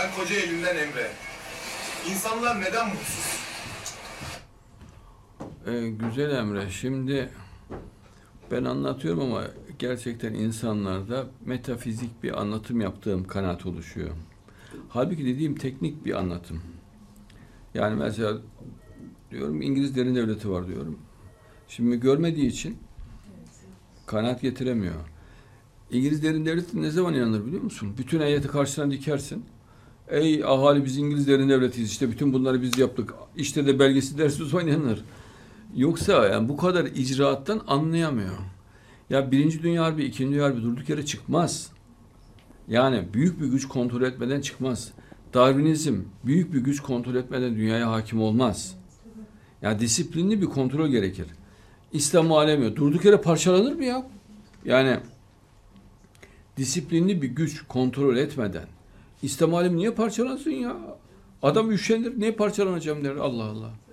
Ben Kocaeli'nden Emre. İnsanlar neden mutsuz? Güzel Emre, şimdi ben anlatıyorum ama gerçekten insanlarda metafizik bir anlatım yaptığım kanaat oluşuyor. Halbuki dediğim teknik bir anlatım. Yani mesela diyorum İngiliz derin devleti var diyorum. Şimdi görmediği için kanaat getiremiyor. İngiliz derin devleti ne zaman inanır biliyor musun? Bütün heyeti karşısına dikersin. Ey ahali, biz İngiliz derin devletiyiz, işte bütün bunları biz yaptık, İşte de belgesi dersi o zaman inanır. Yoksa yani bu kadar icraattan anlayamıyor. Ya Birinci Dünya Harbi, İkinci Dünya Harbi durduk yere çıkmaz. Yani büyük bir güç kontrol etmeden çıkmaz. Darwinizm büyük bir güç kontrol etmeden dünyaya hakim olmaz. Yani disiplinli bir kontrol gerekir. İslam alemi durduk yere parçalanır mı ya? Yani disiplinli bir güç kontrol etmeden İslam alemi niye parçalansın ya? Adam üşenir, niye parçalanacağım der, Allah Allah.